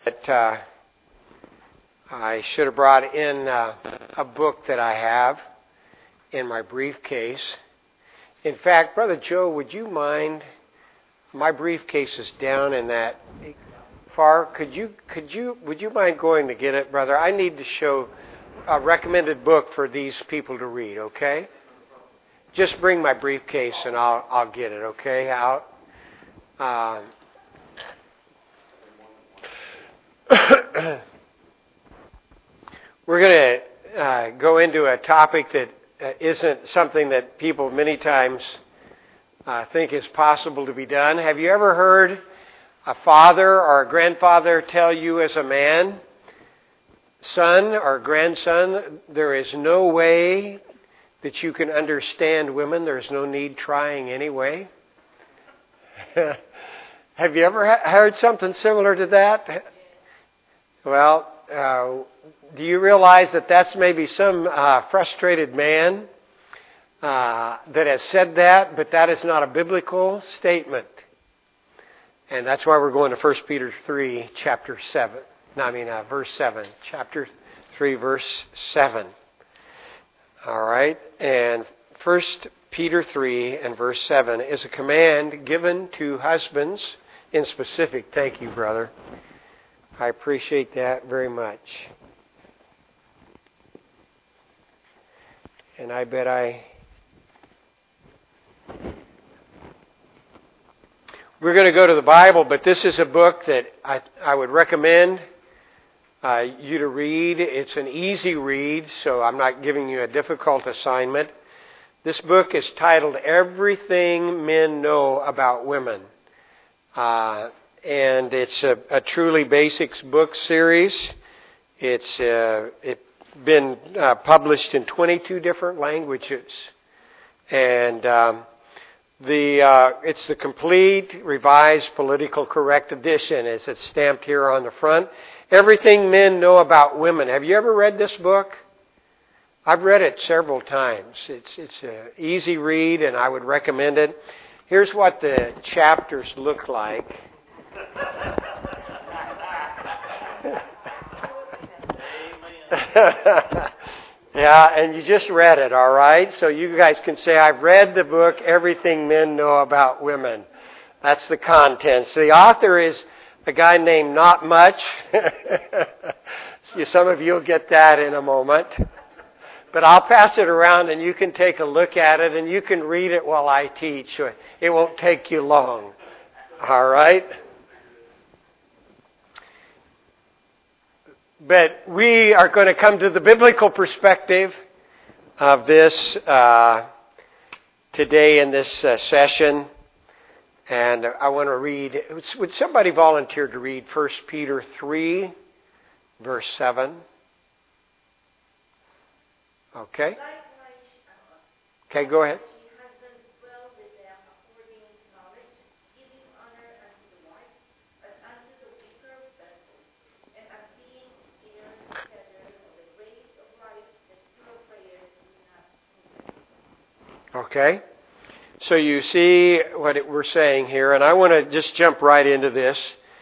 I should have brought in a book that I have in my briefcase. In fact, Brother Joe, would you mind? My briefcase is down in that far. Would you mind going to get it, brother? I need to show a recommended book for these people to read. Okay? Just bring my briefcase and I'll get it. Okay? Out. We're going to go into a topic that isn't something that people many times think is possible to be done. Have you ever heard a father or a grandfather tell you as a man, son or grandson, there is no way that you can understand women. There's no need trying anyway. Have you ever heard something similar to that? Well, do you realize that that's maybe some frustrated man that has said that, but that is not a biblical statement. And that's why we're going to 1 Peter 3, verse 7. Chapter 3, verse 7. All right. And 1 Peter 3 and verse 7 is a command given to husbands in specific. Thank you, brother. I appreciate that very much. And I bet we're going to go to the Bible, but this is a book that I would recommend you to read. It's an easy read, so I'm not giving you a difficult assignment. This book is titled Everything Men Know About Women. And it's a truly basics book series. It's been published in 22 different languages. And it's the complete, revised, politically correct edition, as it's stamped here on the front. Everything Men Know About Women. Have you ever read this book? I've read it several times. It's an easy read, and I would recommend it. Here's what the chapters look like. Yeah, and you just read it, all right? So you guys can say, I've read the book, Everything Men Know About Women. That's the contents. The author is a guy named Not Much. Some of you will get that in a moment. But I'll pass it around and you can take a look at it and you can read it while I teach. It won't take you long. All right? But we are going to come to the biblical perspective of this today in this session. And I want to read, would somebody volunteer to read 1 Peter 3, verse 7? Okay. Okay, go ahead. Okay, so you see what we're saying here, and I want to just jump right into this.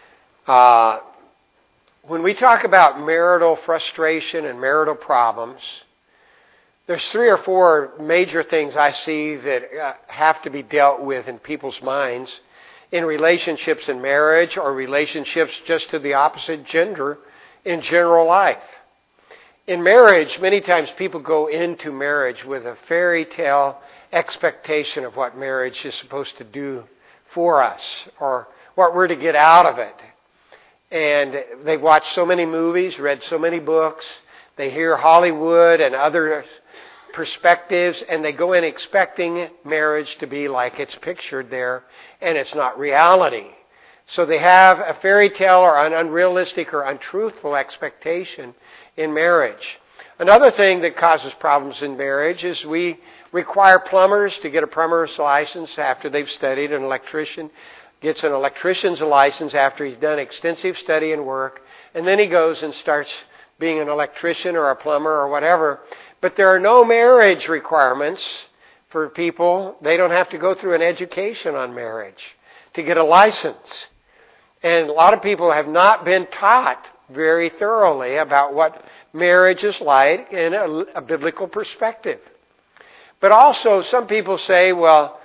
When we talk about marital frustration and marital problems, there's 3 or 4 major things I see that have to be dealt with in people's minds in relationships in marriage or relationships just to the opposite gender in general life. In marriage, many times people go into marriage with a fairy tale expectation of what marriage is supposed to do for us or what we're to get out of it. And they've watched so many movies, read so many books, they hear Hollywood and other perspectives, and they go in expecting marriage to be like it's pictured there, and it's not reality. So they have a fairy tale or an unrealistic or untruthful expectation in marriage. Another thing that causes problems in marriage is we require plumbers to get a plumber's license after they've studied. An electrician gets an electrician's license after he's done extensive study and work, and then he goes and starts being an electrician or a plumber or whatever. But there are no marriage requirements for people. They don't have to go through an education on marriage to get a license. And a lot of people have not been taught very thoroughly about what marriage is like in a biblical perspective. But also, some people say, well,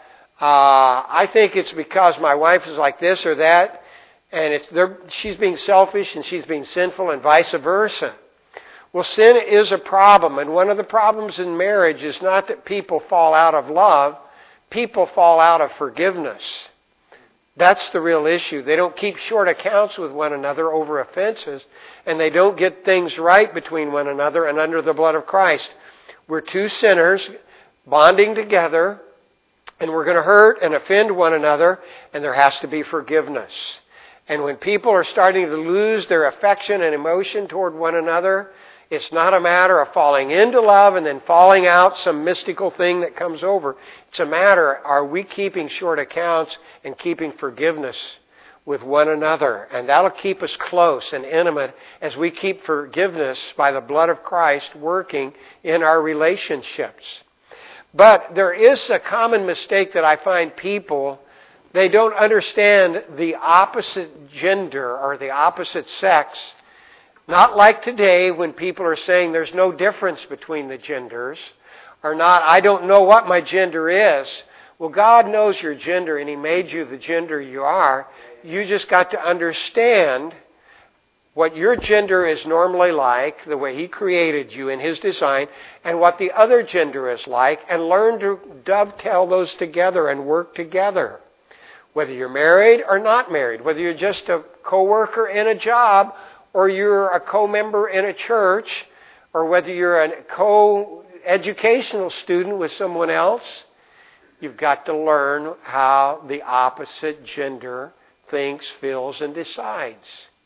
I think it's because my wife is like this or that, and she's being selfish and she's being sinful and vice versa. Well, sin is a problem, and one of the problems in marriage is not that people fall out of love, people fall out of forgiveness. That's the real issue. They don't keep short accounts with one another over offenses, and they don't get things right between one another and under the blood of Christ. We're two sinners bonding together, and we're going to hurt and offend one another, and there has to be forgiveness. And when people are starting to lose their affection and emotion toward one another, it's not a matter of falling into love and then falling out some mystical thing that comes over. It's a matter, are we keeping short accounts and keeping forgiveness with one another? And that'll keep us close and intimate as we keep forgiveness by the blood of Christ working in our relationships. But there is a common mistake that I find people, they don't understand the opposite gender or the opposite sex. Not like today when people are saying there's no difference between the genders, or not, I don't know what my gender is. Well, God knows your gender and He made you the gender you are. You just got to understand what your gender is normally like, the way He created you in His design, and what the other gender is like, and learn to dovetail those together and work together. Whether you're married or not married, whether you're just a co-worker in a job, or you're a co-member in a church, or whether you're a co-educational student with someone else, you've got to learn how the opposite gender thinks, feels, and decides.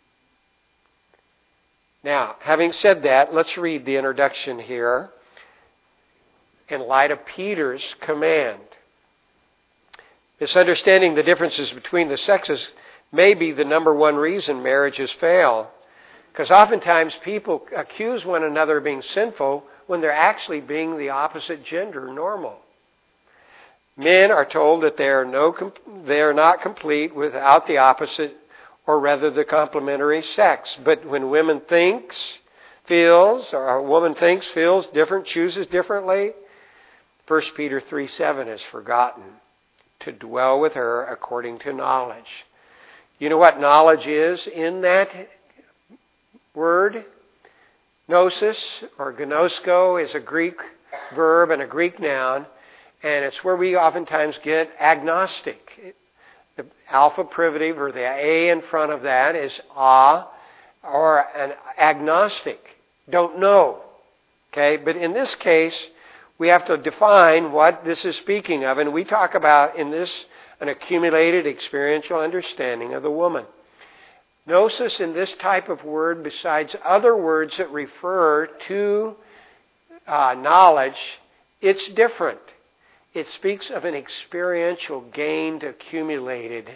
Now, having said that, let's read the introduction here in light of Peter's command. Misunderstanding the differences between the sexes may be the number one reason marriages fail. Because oftentimes people accuse one another of being sinful when they're actually being the opposite gender normal. Men are told that they are not complete without the opposite, or rather the complementary sex. But when women feels different, chooses differently, 1 Peter 3:7 is forgotten. To dwell with her according to knowledge. You know what knowledge is in that word? Gnosis or gnosko is a Greek verb and a Greek noun, and it's where we oftentimes get agnostic. The alpha privative or the A in front of that is or an agnostic. Don't know. Okay, but in this case, we have to define what this is speaking of, and we talk about in this an accumulated experiential understanding of the woman. Gnosis in this type of word, besides other words that refer to knowledge, it's different. It speaks of an experiential, gained, accumulated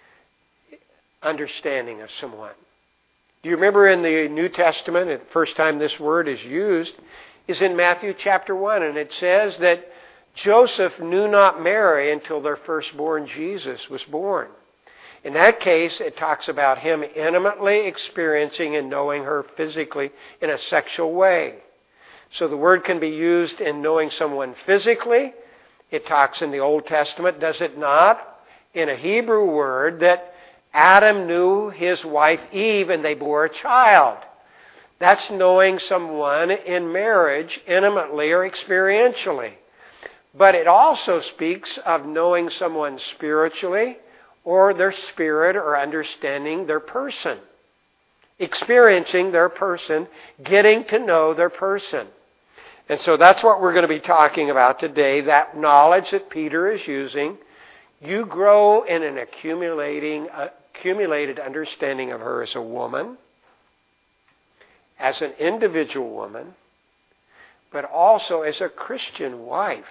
understanding of someone. Do you remember in the New Testament, the first time this word is used is in Matthew chapter 1, and it says that Joseph knew not Mary until their firstborn Jesus was born. In that case, it talks about him intimately experiencing and knowing her physically in a sexual way. So the word can be used in knowing someone physically. It talks in the Old Testament, does it not? In a Hebrew word that Adam knew his wife Eve and they bore a child. That's knowing someone in marriage intimately or experientially. But it also speaks of knowing someone spiritually, or their spirit, or understanding their person. Experiencing their person, getting to know their person. And so that's what we're going to be talking about today, that knowledge that Peter is using. You grow in an accumulated understanding of her as a woman, as an individual woman, but also as a Christian wife.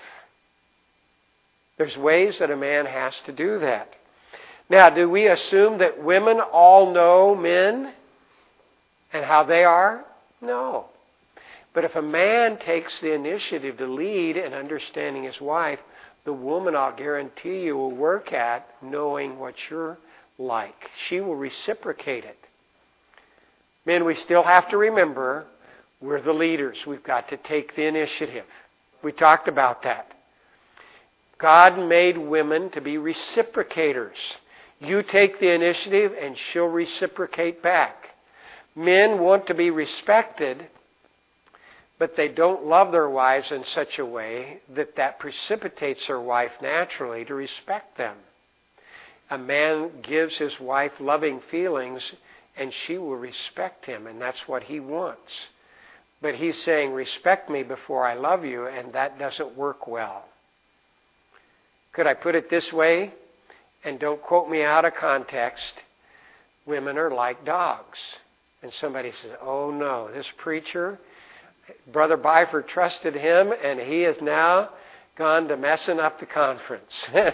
There's ways that a man has to do that. Now, do we assume that women all know men and how they are? No. But if a man takes the initiative to lead in understanding his wife, the woman, I'll guarantee you, will work at knowing what your like. She will reciprocate it. Men, we still have to remember we're the leaders. We've got to take the initiative. We talked about that. God made women to be reciprocators. You take the initiative and she'll reciprocate back. Men want to be respected, but they don't love their wives in such a way that precipitates their wife naturally to respect them. A man gives his wife loving feelings and she will respect him, and that's what he wants. But he's saying, respect me before I love you, and that doesn't work well. Could I put it this way? And don't quote me out of context. Women are like dogs. And somebody says, oh no, this preacher, Brother Byford trusted him, and he has now gone to messing up the conference.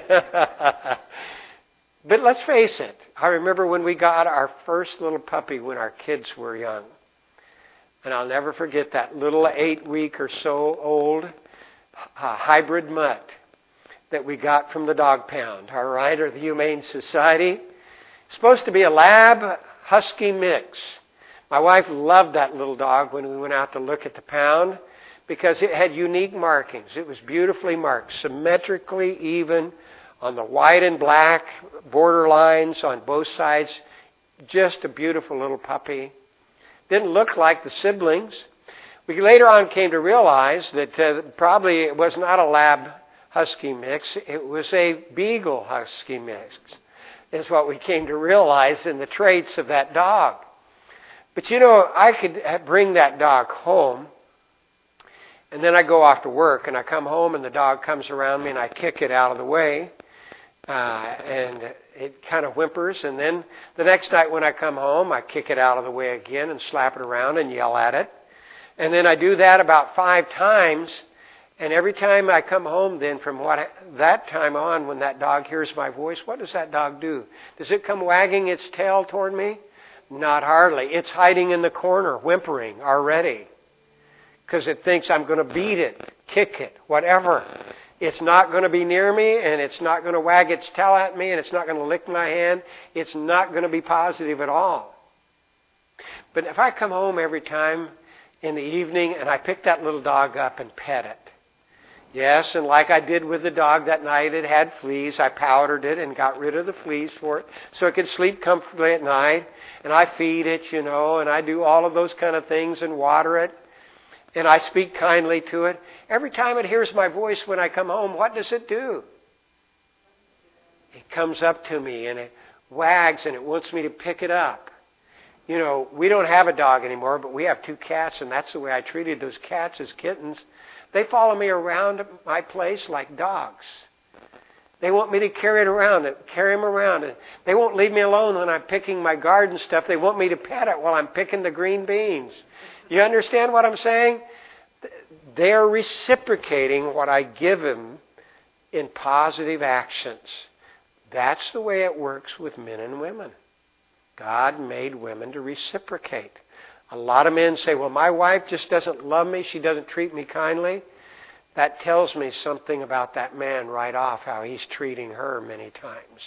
But let's face it. I remember when we got our first little puppy when our kids were young. And I'll never forget that little 8-week or so old hybrid mutt that we got from the dog pound, all right, or the Humane Society. It's supposed to be a lab husky mix. My wife loved that little dog when we went out to look at the pound because it had unique markings. It was beautifully marked, symmetrically even on the white and black border lines on both sides. Just a beautiful little puppy. Didn't look like the siblings. We later on came to realize that probably it was not a lab husky mix. It was a beagle husky mix, is what we came to realize in the traits of that dog. But you know, I could bring that dog home, and then I go off to work, and I come home, and the dog comes around me, and I kick it out of the way, and it kind of whimpers, and then the next night when I come home, I kick it out of the way again and slap it around and yell at it. And then I do that about 5 times, and every time I come home then from that time on when that dog hears my voice, what does that dog do? Does it come wagging its tail toward me? Not hardly. It's hiding in the corner, whimpering already, because it thinks I'm going to beat it, kick it, whatever. It's not going to be near me, and it's not going to wag its tail at me, and it's not going to lick my hand. It's not going to be positive at all. But if I come home every time in the evening and I pick that little dog up and pet it, yes, and like I did with the dog that night, it had fleas. I powdered it and got rid of the fleas for it so it could sleep comfortably at night. And I feed it, you know, and I do all of those kind of things and water it. And I speak kindly to it. Every time it hears my voice when I come home, what does it do? It comes up to me and it wags and it wants me to pick it up. You know, we don't have a dog anymore, but we have 2 cats, and that's the way I treated those cats as kittens. They follow me around my place like dogs. They want me to carry them around. And they won't leave me alone when I'm picking my garden stuff. They want me to pet it while I'm picking the green beans. You understand what I'm saying? They're reciprocating what I give them in positive actions. That's the way it works with men and women. God made women to reciprocate. A lot of men say, well, my wife just doesn't love me. She doesn't treat me kindly. That tells me something about that man right off, how he's treating her many times.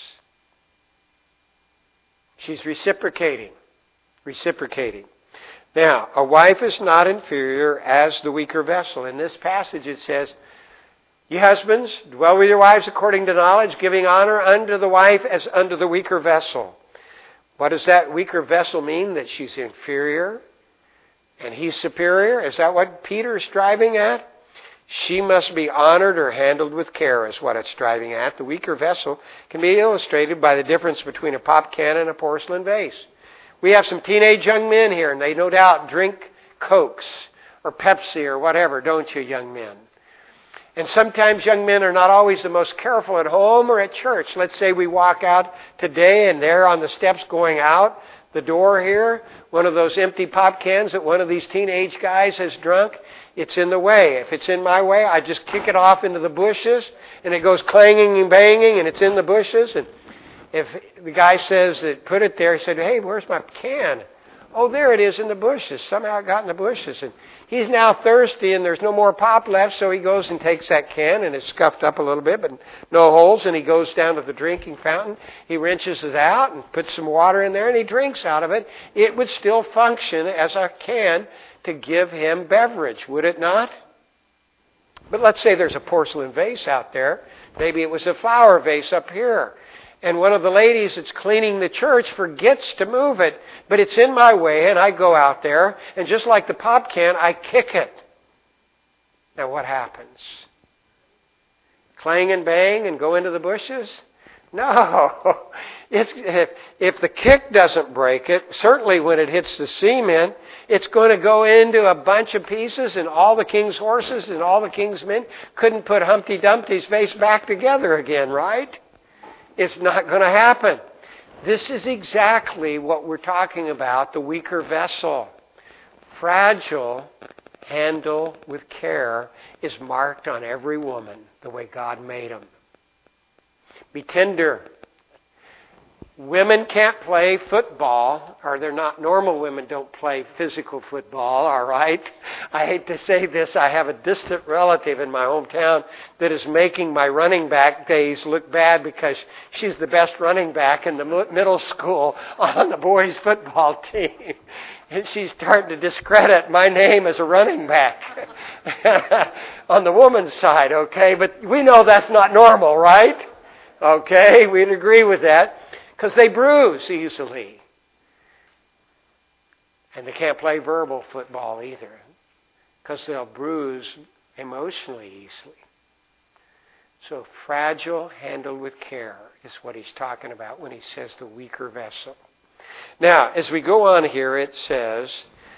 She's reciprocating. Now, a wife is not inferior as the weaker vessel. In this passage it says, ye husbands, dwell with your wives according to knowledge, giving honor unto the wife as unto the weaker vessel. What does that weaker vessel mean? That she's inferior and he's superior? Is that what Peter is striving at? She must be honored or handled with care is what it's striving at. The weaker vessel can be illustrated by the difference between a pop can and a porcelain vase. We have some teenage young men here, and they no doubt drink Cokes or Pepsi or whatever, don't you, young men? And sometimes young men are not always the most careful at home or at church. Let's say we walk out today and they're on the steps going out the door here, one of those empty pop cans that one of these teenage guys has drunk, it's in the way. If it's in my way, I just kick it off into the bushes, and it goes clanging and banging, and it's in the bushes. And if the guy says that put it there, he said, hey, where's my can? Oh, there it is in the bushes. Somehow it got in the bushes. And he's now thirsty and there's no more pop left, so he goes and takes that can, and it's scuffed up a little bit, but no holes, and he goes down to the drinking fountain. He wrenches it out and puts some water in there, and he drinks out of it. It would still function as a can to give him beverage, would it not? But let's say there's a porcelain vase out there. Maybe it was a flower vase up here. And one of the ladies that's cleaning the church forgets to move it, but it's in my way, and I go out there, and just like the pop can, I kick it. Now what happens? Clang and bang and go into the bushes? No. If the kick doesn't break it, certainly when it hits the cement, it's going to go into a bunch of pieces, and all the king's horses and all the king's men couldn't put Humpty Dumpty's face back together again, right? It's not going to happen. This is exactly what we're talking about, the weaker vessel. Fragile, handle with care, is marked on every woman the way God made them. Be tender. Women can't play football, or they're not normal women don't play physical football, all right? I hate to say this, I have a distant relative in my hometown that is making my running back days look bad because she's the best running back in the middle school on the boys' football team. And she's starting to discredit my name as a running back on the woman's side, okay? But we know that's not normal, right? Okay, we'd agree with that. Because they bruise easily. And they can't play verbal football either. Because they'll bruise emotionally easily. So fragile, handled with care is what he's talking about when he says the weaker vessel. Now, as we go on here, it says,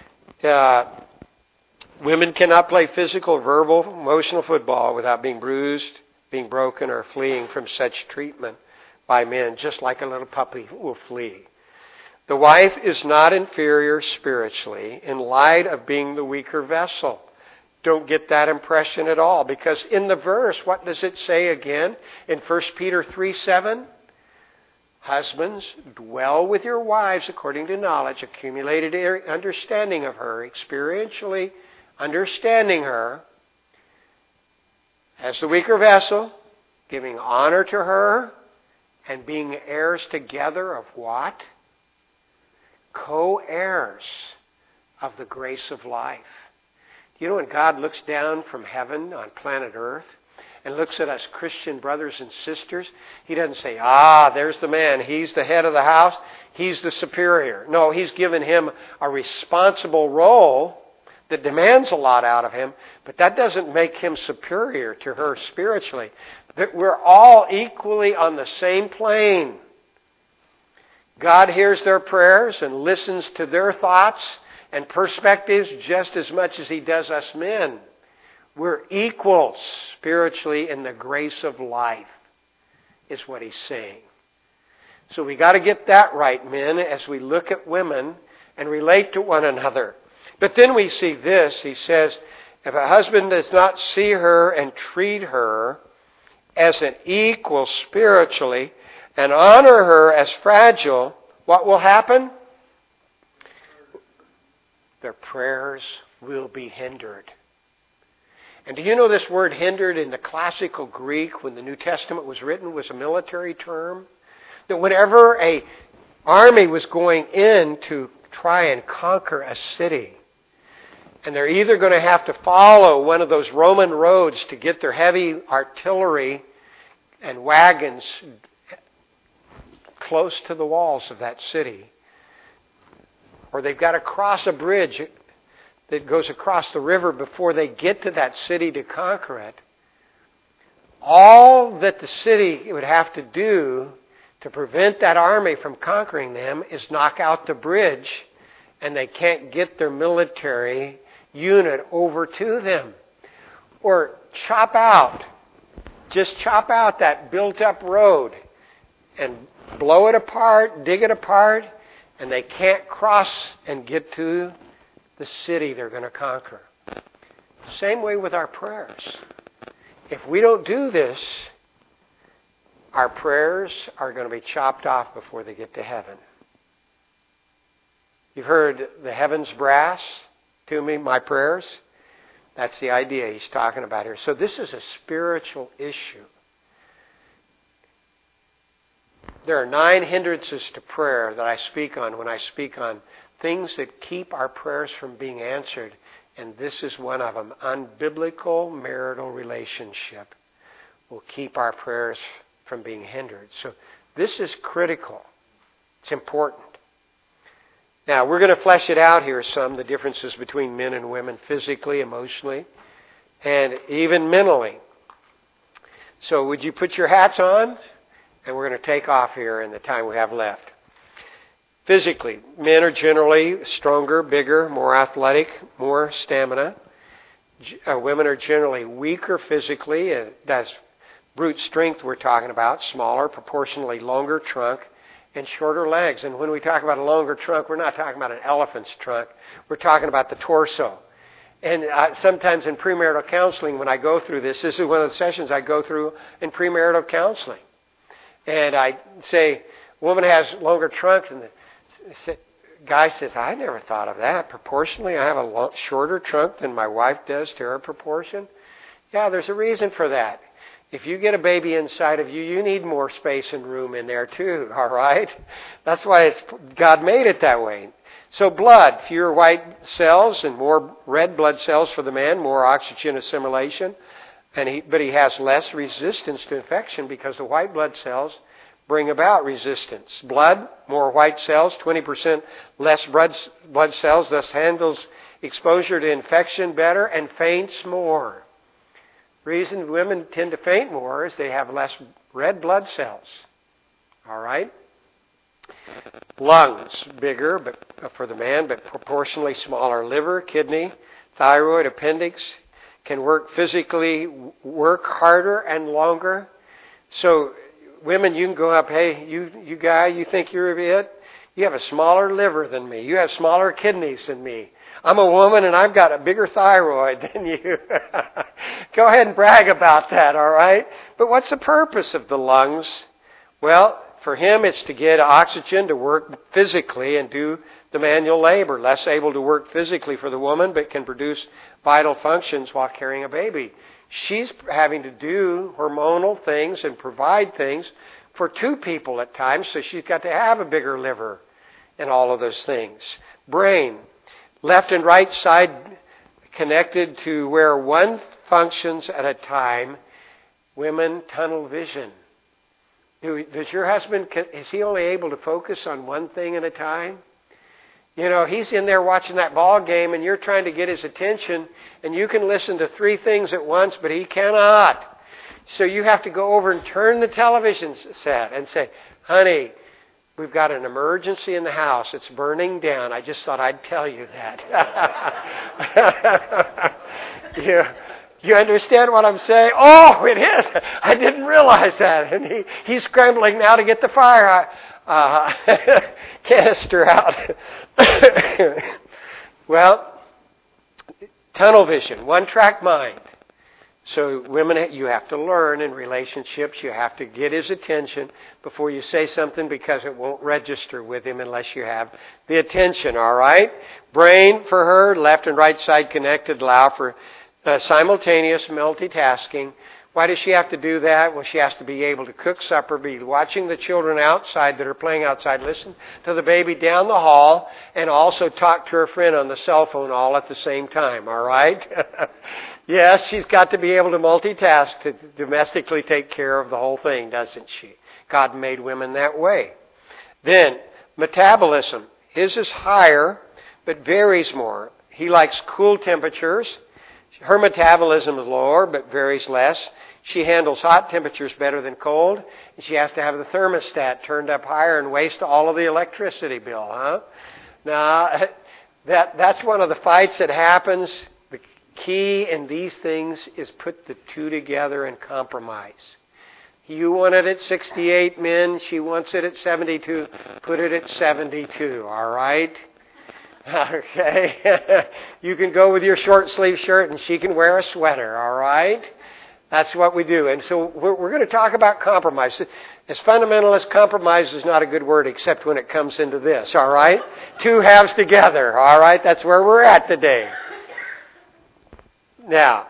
women cannot play physical, verbal, emotional football without being bruised, being broken, or fleeing from such treatment by men, just like a little puppy will flee. The wife is not inferior spiritually in light of being the weaker vessel. Don't get that impression at all, because in the verse, what does it say again in 1 Peter 3:7? Husbands, dwell with your wives according to knowledge, accumulated understanding of her, experientially understanding her as the weaker vessel, giving honor to her, and being heirs together of what? Co-heirs of the grace of life. Do you know when God looks down from heaven on planet Earth and looks at us Christian brothers and sisters, He doesn't say, there's the man. He's the head of the house. He's the superior. No, He's given him a responsible role that demands a lot out of him, but that doesn't make him superior to her spiritually. That we're all equally on the same plane. God hears their prayers and listens to their thoughts and perspectives just as much as He does us men. We're equals spiritually in the grace of life, is what He's saying. So we got to get that right, men, as we look at women and relate to one another. But then we see this. He says, if a husband does not see her and treat her as an equal spiritually and honor her as fragile, what will happen? Their prayers will be hindered. And do you know this word hindered in the classical Greek when the New Testament was written was a military term? That whenever an army was going in to try and conquer a city, and they're either going to have to follow one of those Roman roads to get their heavy artillery and wagons close to the walls of that city, or they've got to cross a bridge that goes across the river before they get to that city to conquer it. All that the city would have to do to prevent that army from conquering them is knock out the bridge, and they can't get their military unit over to them. Or just chop out that built-up road and blow it apart, dig it apart, and they can't cross and get to the city they're going to conquer. Same way with our prayers. If we don't do this, our prayers are going to be chopped off before they get to heaven. You've heard the heavens brass to me, my prayers. That's the idea he's talking about here. So this is a spiritual issue. There are 9 hindrances to prayer that I speak on when I speak on things that keep our prayers from being answered. And this is one of them. Unbiblical marital relationship will keep our prayers from being hindered. So this is critical. It's important. Now, we're going to flesh it out here some, the differences between men and women physically, emotionally, and even mentally. So would you put your hats on? And we're going to take off here in the time we have left. Physically, men are generally stronger, bigger, more athletic, more stamina. Women are generally weaker physically. That's brute strength we're talking about. Smaller, proportionally longer trunk, and shorter legs. And when we talk about a longer trunk, we're not talking about an elephant's trunk. We're talking about the torso. And sometimes in premarital counseling, when I go through this is one of the sessions I go through in premarital counseling. And I say, woman has longer trunk, and the guy says, I never thought of that. Proportionally, I have a shorter trunk than my wife does to her proportion. Yeah, there's a reason for that. If you get a baby inside of you, you need more space and room in there too, all right? That's why God made it that way. So blood, fewer white cells and more red blood cells for the man, more oxygen assimilation. But he has less resistance to infection because the white blood cells bring about resistance. Blood, more white cells, 20% less blood cells, thus handles exposure to infection better and faints more. Reason women tend to faint more is they have less red blood cells. All right? Lungs, bigger but for the man, but proportionally smaller. Liver, kidney, thyroid, appendix can work harder and longer. So women, you can go up, hey, you guy, you think you're it? You have a smaller liver than me. You have smaller kidneys than me. I'm a woman and I've got a bigger thyroid than you. Go ahead and brag about that, all right? But what's the purpose of the lungs? Well, for him it's to get oxygen to work physically and do the manual labor. Less able to work physically for the woman, but can produce vital functions while carrying a baby. She's having to do hormonal things and provide things for 2 people at times, so she's got to have a bigger liver and all of those things. Brain, left and right side connected to where one functions at a time. Women, tunnel vision. Does your husband, is he only able to focus on one thing at a time? You know, he's in there watching that ball game and you're trying to get his attention and you can listen to 3 things at once, but he cannot. So you have to go over and turn the television set and say, honey, we've got an emergency in the house. It's burning down. I just thought I'd tell you that. You understand what I'm saying? Oh, it is. I didn't realize that. And he's scrambling now to get the fire canister out. Well, tunnel vision, one-track mind. So women, you have to learn in relationships, you have to get his attention before you say something because it won't register with him unless you have the attention, all right? Brain for her, left and right side connected, allow for simultaneous multitasking. Why does she have to do that? Well, she has to be able to cook supper, be watching the children outside that are playing outside, listen to the baby down the hall, and also talk to her friend on the cell phone all at the same time, all right? Yes, she's got to be able to multitask to domestically take care of the whole thing, doesn't she? God made women that way. Then, metabolism. His is higher, but varies more. He likes cool temperatures. Her metabolism is lower, but varies less. She handles hot temperatures better than cold. And she has to have the thermostat turned up higher and waste all of the electricity bill, huh? Now, that's one of the fights that happens. The key in these things is put the 2 together and compromise. You want it at 68 men. She wants it at 72. Put it at 72, all right? Okay. You can go with your short sleeve shirt and she can wear a sweater, all right? That's what we do. And so we're going to talk about compromise. As fundamental as compromise is not a good word except when it comes into this, all right? Two halves together, all right? That's where we're at today. Now,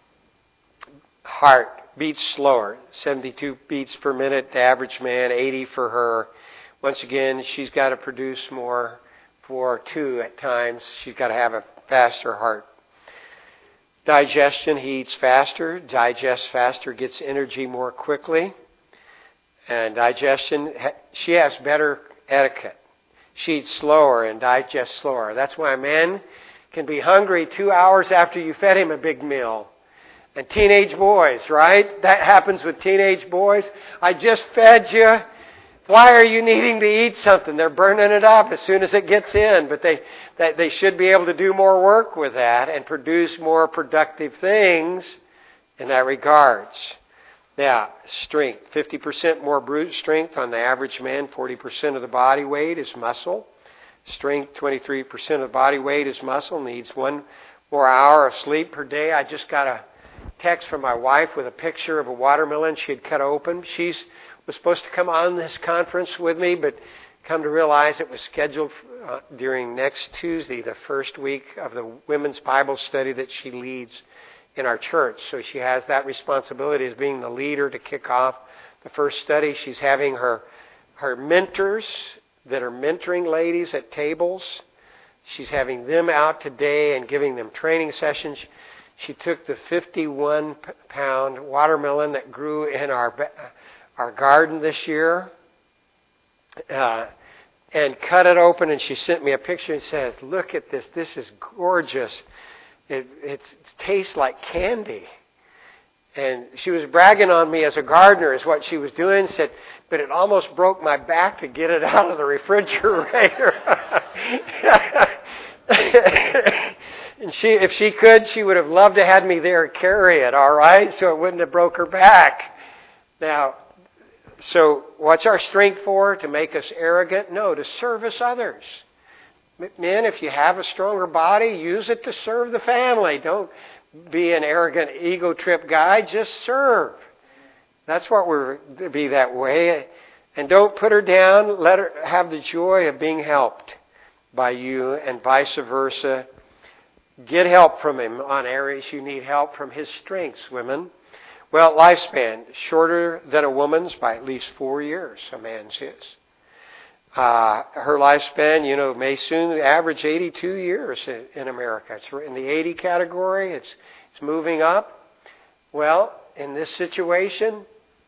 heart beats slower, 72 beats per minute, the average man, 80 for her. Once again, she's got to produce more for two at times. She's got to have a faster heart. Digestion, he eats faster, digests faster, gets energy more quickly. And digestion, she has better etiquette. She eats slower and digests slower. That's why a man can be hungry 2 hours after you fed him a big meal. And teenage boys, right? That happens with teenage boys. I just fed you. Why are you needing to eat something? They're burning it up as soon as it gets in. But they should be able to do more work with that and produce more productive things in that regards. Now, strength. 50% more brute strength on the average man. 40% of the body weight is muscle. Strength, 23% of the body weight is muscle. Needs 1 more hour of sleep per day. I just got a text from my wife with a picture of a watermelon she had cut open. She was supposed to come on this conference with me, but come to realize it was scheduled during next Tuesday, the first week of the women's Bible study that she leads in our church. So she has that responsibility as being the leader to kick off the first study. She's having her mentors that are mentoring ladies at tables. She's having them out today and giving them training sessions. She took the 51-pound watermelon that grew in our garden this year and cut it open, and she sent me a picture and says, "Look at this. This is gorgeous. It tastes like candy." And she was bragging on me as a gardener is what she was doing. Said, "But it almost broke my back to get it out of the refrigerator." And if she could, she would have loved to have had me there carry it, all right? So it wouldn't have broke her back. Now, so what's our strength for? To make us arrogant? No, to service others. Men, if you have a stronger body, use it to serve the family. Don't be an arrogant ego trip guy. Just serve. That's what we're to be that way. And don't put her down. Let her have the joy of being helped by you and vice versa. Get help from him on areas you need help from his strengths, women. Well, lifespan, shorter than a woman's by at least 4 years, a man's is. Her lifespan, may soon average 82 years in America. It's in the 80 category. It's moving up. Well, in this situation,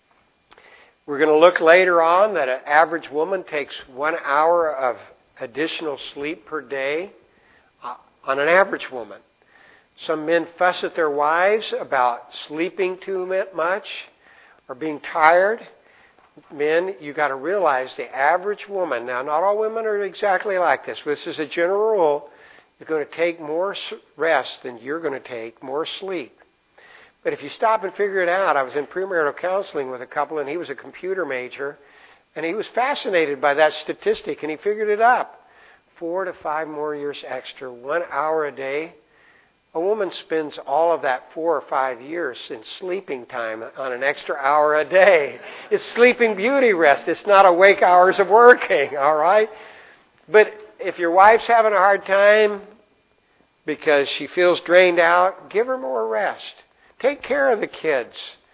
we're going to look later on that an average woman takes 1 hour of additional sleep per day on an average woman. Some men fuss at their wives about sleeping too much or being tired. Men, you got to realize the average woman, now not all women are exactly like this, but this is a general rule, is going to take more rest than you're going to take, more sleep. But if you stop and figure it out, I was in premarital counseling with a couple, and he was a computer major, and he was fascinated by that statistic, and he figured it up. 4 to 5 more years extra, 1 hour a day. A woman spends all of that 4 or 5 years in sleeping time on an extra hour a day. It's sleeping beauty rest. It's not awake hours of working, all right? But if your wife's having a hard time because she feels drained out, give her more rest. Take care of the kids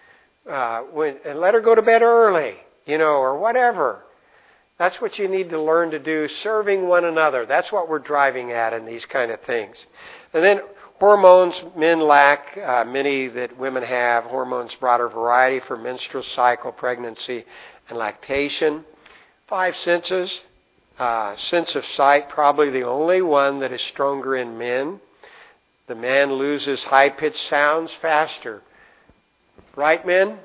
and let her go to bed early, or whatever. That's what you need to learn to do, serving one another. That's what we're driving at in these kind of things. And then hormones, men lack, many that women have. Hormones, broader variety for menstrual cycle, pregnancy, and lactation. 5 senses. Sense of sight, probably the only one that is stronger in men. The man loses high-pitched sounds faster. Right, men?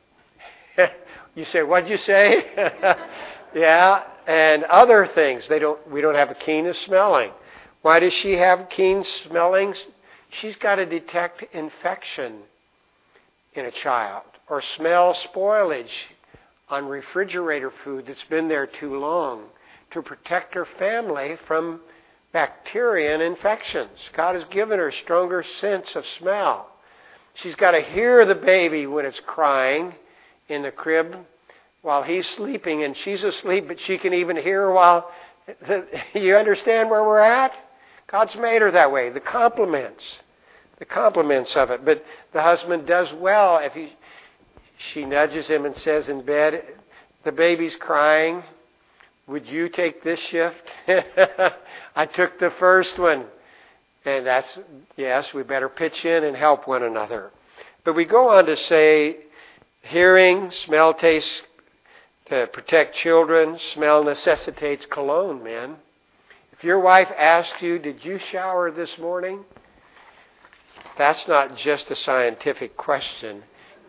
You say, what'd you say? Yeah, and other things. We don't have a keen of smelling. Why does she have keen smelling? She's got to detect infection in a child or smell spoilage on refrigerator food that's been there too long to protect her family from bacteria and infections. God has given her a stronger sense of smell. She's got to hear the baby when it's crying in the crib while he's sleeping and she's asleep, but she can even hear while... You understand where we're at? God's made her that way. The compliments of it. But the husband does well if she nudges him and says in bed, the baby's crying. Would you take this shift? I took the first one. And that's, yes, we better pitch in and help one another. But we go on to say, hearing, smell, taste, to protect children, smell necessitates cologne, men. If your wife asks you, did you shower this morning? That's not just a scientific question.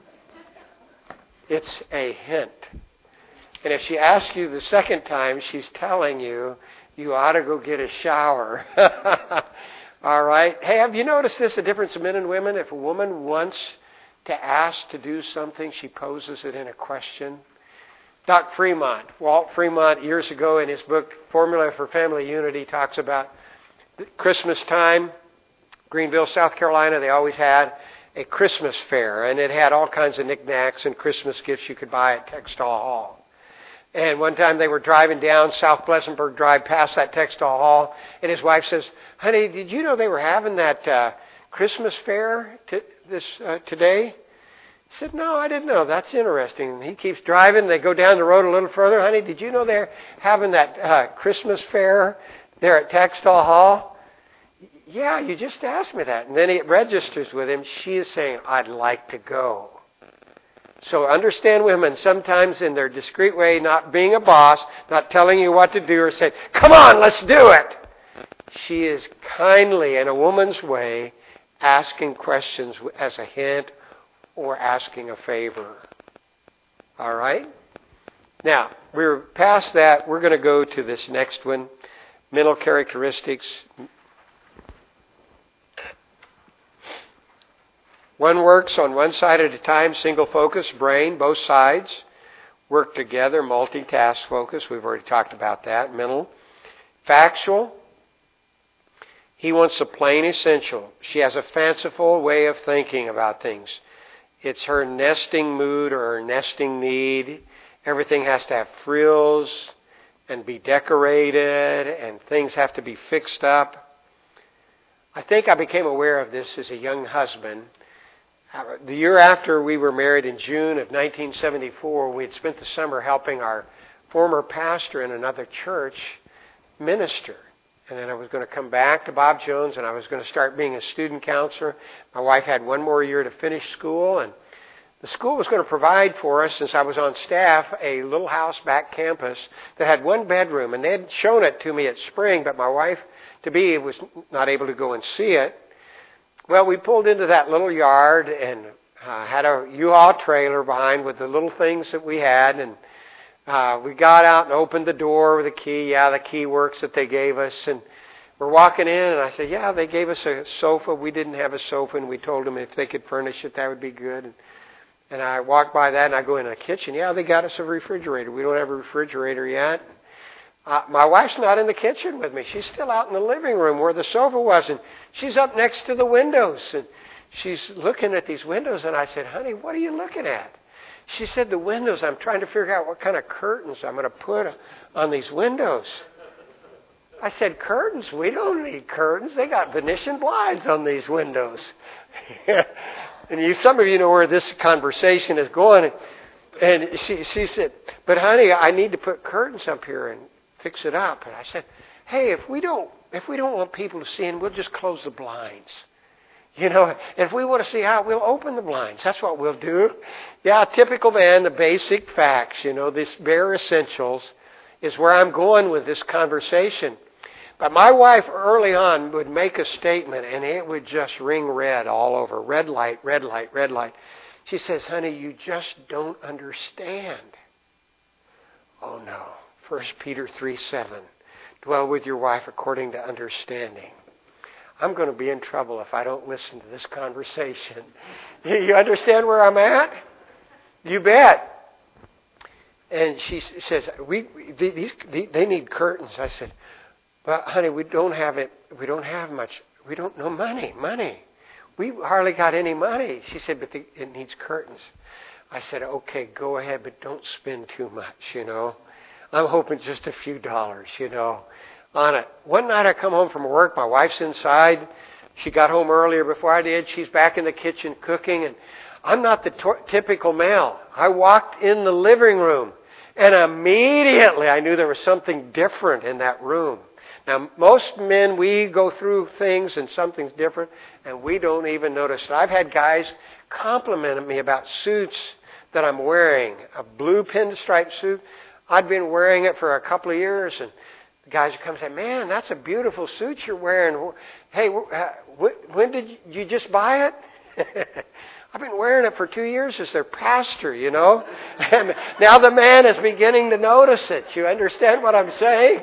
It's a hint. And if she asks you the second time, she's telling you, you ought to go get a shower. All right. Hey, have you noticed this, the difference of men and women? If a woman wants to ask to do something, she poses it in a question. Walt Fremont, years ago in his book, Formula for Family Unity, talks about Christmas time. Greenville, South Carolina, they always had a Christmas fair, and it had all kinds of knickknacks and Christmas gifts you could buy at Textile Hall. And one time they were driving down South Pleasantburg Drive past that Textile Hall, and his wife says, honey, did you know they were having that Christmas fair today? He said, no, I didn't know. That's interesting. And he keeps driving. They go down the road a little further. Honey, did you know they're having that Christmas fair there at Textile Hall? Yeah, you just asked me that. And then it registers with him. She is saying, I'd like to go. So understand women, sometimes in their discreet way, not being a boss, not telling you what to do or saying, come on, let's do it. She is kindly, in a woman's way, asking questions as a hint or asking a favor. All right? Now, we're past that. We're going to go to this next one, mental characteristics. One works on one side at a time, single focus, brain, both sides work together, multitask focus. We've already talked about that. Mental. Factual. He wants the plain essential. She has a fanciful way of thinking about things. It's her nesting mood or her nesting need. Everything has to have frills and be decorated, and things have to be fixed up. I think I became aware of this as a young husband. The year after we were married in June of 1974, we had spent the summer helping our former pastor in another church minister. And then I was going to come back to Bob Jones, and I was going to start being a student counselor. My wife had one more year to finish school, and the school was going to provide for us, since I was on staff, a little house back campus that had one bedroom. And they had shown it to me at spring, but my wife-to-be was not able to go and see it. Well, we pulled into that little yard and had a U-Haul trailer behind with the little things that we had. And we got out and opened the door with a key. Yeah, the key works that they gave us. And we're walking in, and I said, yeah, they gave us a sofa. We didn't have a sofa, and we told them if they could furnish it, that would be good. And I walked by that, and I go in the kitchen. Yeah, they got us a refrigerator. We don't have a refrigerator yet. My wife's not in the kitchen with me. She's still out in the living room where the sofa was, and she's up next to the windows, and she's looking at these windows, and I said, honey, what are you looking at? She said, the windows. I'm trying to figure out what kind of curtains I'm going to put on these windows. I said, curtains? We don't need curtains. They got Venetian blinds on these windows. And some of you know where this conversation is going. And she said, but honey, I need to put curtains up here and fix it up. And I said, hey, if we don't want people to see in, we'll just close the blinds. You know, if we want to see out, we'll open the blinds. That's what we'll do. Yeah, typical man, the basic facts, this bare essentials is where I'm going with this conversation. But my wife early on would make a statement, and it would just ring red all over. Red light, red light, red light. She says, honey, you just don't understand. Oh, no. 1 Peter 3:7. Dwell with your wife according to understanding. I'm going to be in trouble if I don't listen to this conversation. You understand where I'm at? You bet. And she says, they need curtains. I said, well, honey, we don't have it. We don't have much. We don't know money. we hardly got any money. She said, but it needs curtains. I said, okay, go ahead, but don't spend too much, I'm hoping just a few dollars, on it. One night I come home from work. My wife's inside. She got home earlier before I did. She's back in the kitchen cooking, and I'm not the typical male. I walked in the living room, and immediately I knew there was something different in that room. Now, most men, we go through things and something's different, and we don't even notice it. I've had guys compliment me about suits that I'm wearing. A blue pinstripe suit. I'd been wearing it for a couple of years, and the guys would come and say, man, that's a beautiful suit you're wearing. Hey, when did you just buy it? I've been wearing it for 2 years as their pastor, And now the man is beginning to notice it. You understand what I'm saying?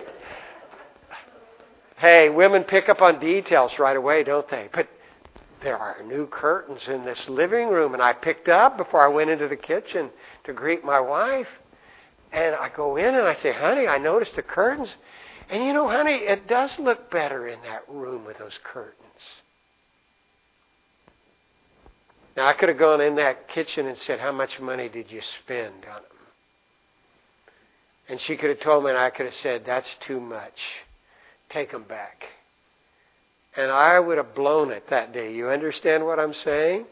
Hey, women pick up on details right away, don't they? But there are new curtains in this living room, and I picked up before I went into the kitchen to greet my wife. And I go in and I say, honey, I noticed the curtains. And honey, it does look better in that room with those curtains. Now, I could have gone in that kitchen and said, how much money did you spend on them? And she could have told me, and I could have said, that's too much. Take them back. And I would have blown it that day. You understand what I'm saying?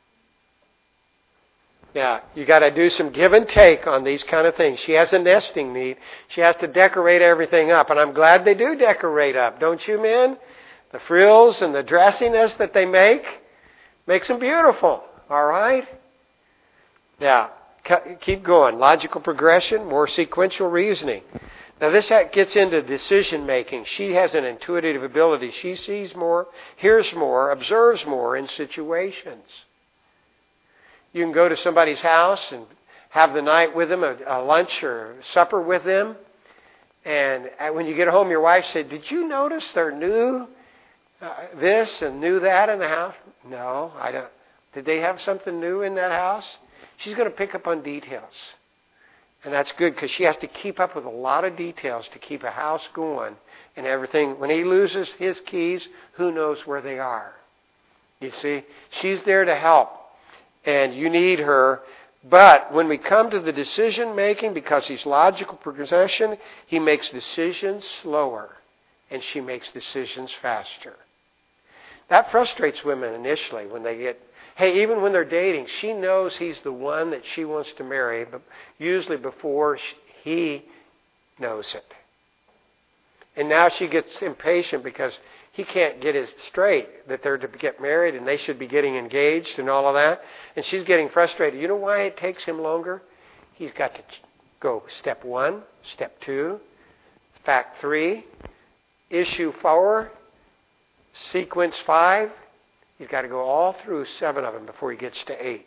Now, you got to do some give and take on these kind of things. She has a nesting need. She has to decorate everything up. And I'm glad they do decorate up. Don't you, men? The frills and the dressiness that they makes them beautiful. All right? Now, keep going. Logical progression, more sequential reasoning. Now, this gets into decision making. She has an intuitive ability. She sees more, hears more, observes more in situations. You can go to somebody's house and have the night with them, a lunch or supper with them. And when you get home, your wife said, did you notice they're new this and new that in the house? No, I don't. Did they have something new in that house? She's going to pick up on details. And that's good because she has to keep up with a lot of details to keep a house going and everything. When he loses his keys, who knows where they are? You see, she's there to help. And you need her. But when we come to the decision making, because he's logical progression, he makes decisions slower and she makes decisions faster. That frustrates women initially when they get, hey, even when they're dating, she knows he's the one that she wants to marry, but usually before he knows it. And now she gets impatient because he can't get it straight that they're to get married and they should be getting engaged and all of that. And she's getting frustrated. You know why it takes him longer? He's got to go step 1, step 2, fact 3, issue 4, sequence 5. He's got to go all through 7 of them before he gets to 8.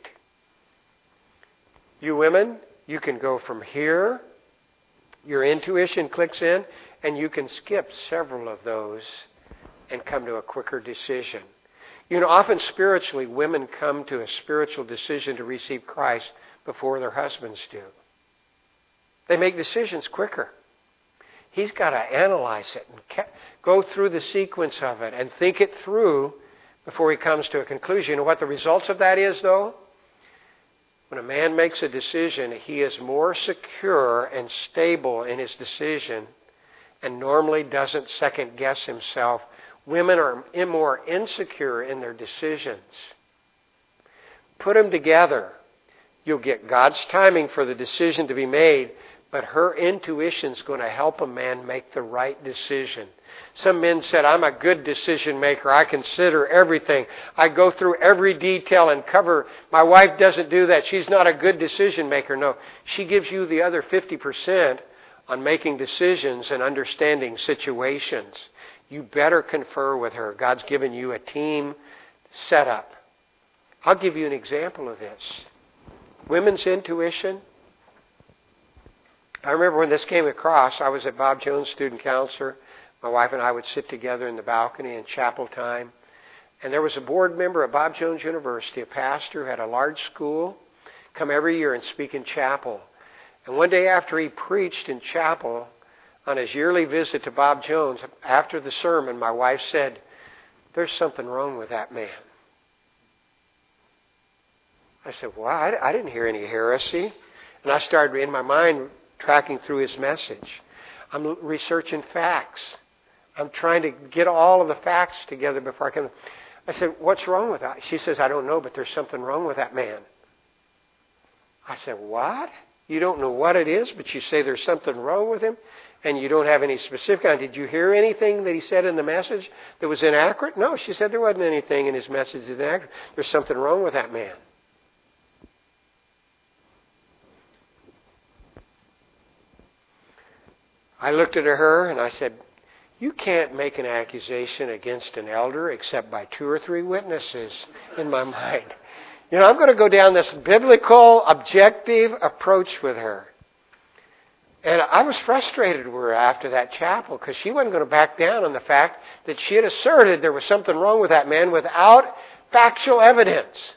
You women, you can go from here, your intuition clicks in, and you can skip several of those and come to a quicker decision. Often spiritually, women come to a spiritual decision to receive Christ before their husbands do. They make decisions quicker. He's got to analyze it and go through the sequence of it and think it through before he comes to a conclusion. You know what the results of that is, though? When a man makes a decision, he is more secure and stable in his decision and normally doesn't second guess himself. Women are more insecure in their decisions. Put them together. You'll get God's timing for the decision to be made, but her intuition's going to help a man make the right decision. Some men said, I'm a good decision maker. I consider everything. I go through every detail and cover. My wife doesn't do that. She's not a good decision maker. No, she gives you the other 50% on making decisions and understanding situations. You better confer with her. God's given you a team setup. I'll give you an example of this. Women's intuition. I remember when this came across, I was at Bob Jones Student Counselor. My wife and I would sit together in the balcony in chapel time. And there was a board member at Bob Jones University, a pastor who had a large school, come every year and speak in chapel. And one day after he preached in chapel, on his yearly visit to Bob Jones, after the sermon, my wife said, there's something wrong with that man. I said, well, I didn't hear any heresy. And I started in my mind tracking through his message. I'm researching facts. I'm trying to get all of the facts together before I come. I said, what's wrong with that? She says, I don't know, but there's something wrong with that man. I said, what? You don't know what it is, but you say there's something wrong with him, and you don't have any specific on. Did you hear anything that he said in the message that was inaccurate? No, she said there wasn't anything in his message that was inaccurate. There's something wrong with that man. I looked at her and I said, you can't make an accusation against an elder except by 2 or 3 witnesses in my mind. You know, I'm going to go down this biblical, objective approach with her. And I was frustrated with her after that chapel because she wasn't going to back down on the fact that she had asserted there was something wrong with that man without factual evidence.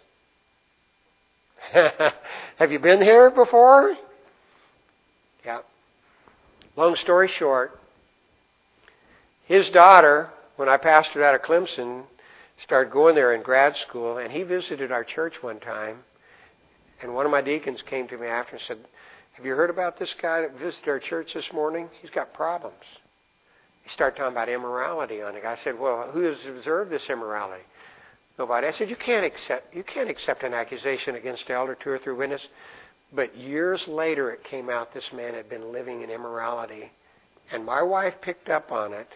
Have you been here before? Yeah. Long story short, his daughter, when I pastored out of Clemson, started going there in grad school, and he visited our church one time, and one of my deacons came to me after and said, have you heard about this guy that visited our church this morning? He's got problems. He started talking about immorality on it. I said, well, who has observed this immorality? Nobody. I said, you can't accept an accusation against an elder, 2 or 3 witnesses. But years later it came out this man had been living in immorality, and my wife picked up on it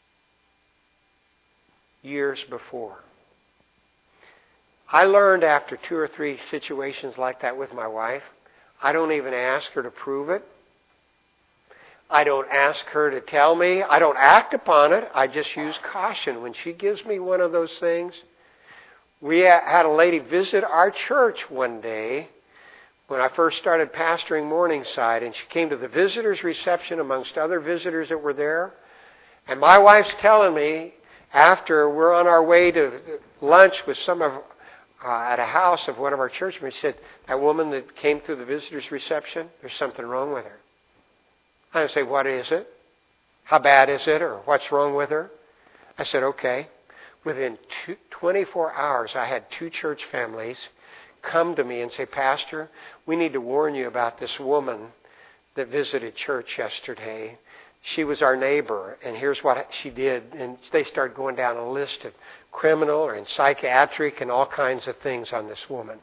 years before. I learned after 2 or 3 situations like that with my wife, I don't even ask her to prove it. I don't ask her to tell me. I don't act upon it. I just use caution. When she gives me one of those things, we had a lady visit our church one day when I first started pastoring Morningside, and she came to the visitors' reception amongst other visitors that were there. And my wife's telling me, after we're on our way to lunch with some of at a house of one of our church members, she said, that woman that came through the visitors' reception, there's something wrong with her. I say, what is it? How bad is it? Or what's wrong with her? I said, okay. Within 24 hours, I had 2 church families come to me and say, Pastor, we need to warn you about this woman that visited church yesterday. She was our neighbor, and here's what she did. And they started going down a list of criminal and psychiatric and all kinds of things on this woman.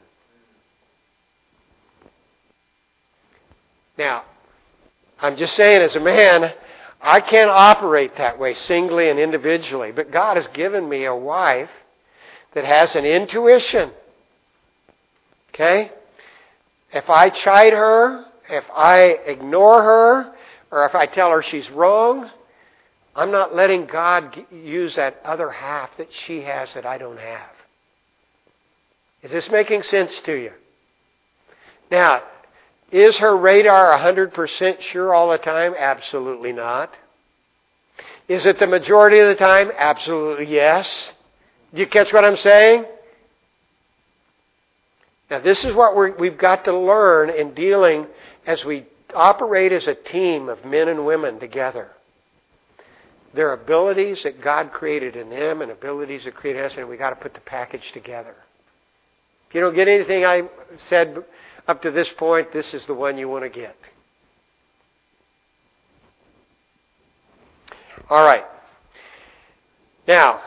Now, I'm just saying, as a man, I can't operate that way singly and individually. But God has given me a wife that has an intuition. Okay? If I chide her, if I ignore her, or if I tell her she's wrong, I'm not letting God use that other half that she has that I don't have. Is this making sense to you? Now, is her radar 100% sure all the time? Absolutely not. Is it the majority of the time? Absolutely yes. Do you catch what I'm saying? Now, this is what we've got to learn in dealing as we operate as a team of men and women together. There are abilities that God created in them and abilities that created us, and we've got to put the package together. If you don't get anything I said up to this point, this is the one you want to get. All right. Now,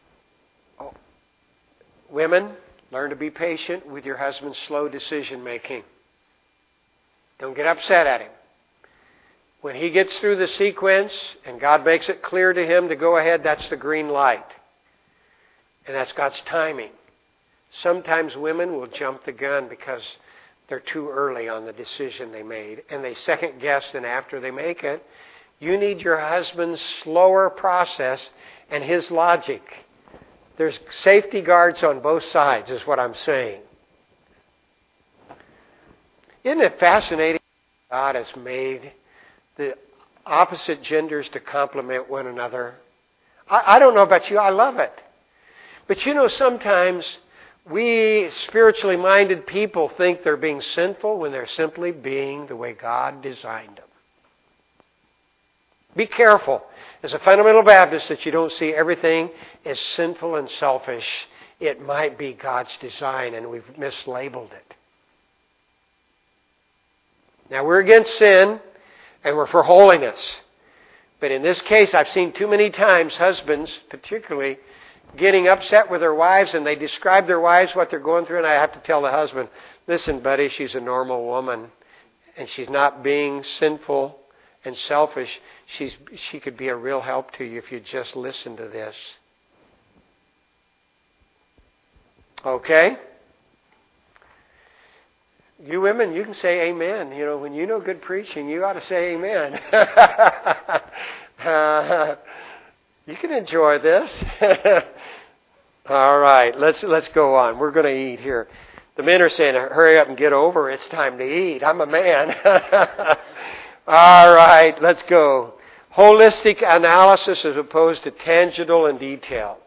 women, learn to be patient with your husband's slow decision making. Don't get upset at him. When he gets through the sequence and God makes it clear to him to go ahead, that's the green light. And that's God's timing. Sometimes women will jump the gun because they're too early on the decision they made, and they second guess and after they make it. You need your husband's slower process and his logic. There's safety guards on both sides, is what I'm saying. Isn't it fascinating God has made the opposite genders to complement one another? I don't know about you, I love it. But you know, sometimes we spiritually minded people think they're being sinful when they're simply being the way God designed them. Be careful, as a fundamental Baptist, that you don't see everything as sinful and selfish it might be God's design and we've mislabeled it. Now, we're against sin and we're for holiness. But in this case, I've seen too many times husbands, particularly, getting upset with their wives, and they describe their wives what they're going through, and I have to tell the husband, listen, buddy, she's a normal woman, and she's not being sinful and selfish. She could be a real help to you if you just listen to this. Okay? You women, you can say amen. You know, when you know good preaching, you ought to say amen. You can enjoy this. All right, let's go on. We're going to eat here. The men are saying, hurry up and get over. It's time to eat. I'm a man. All right, let's go. Holistic analysis as opposed to tangible and detailed.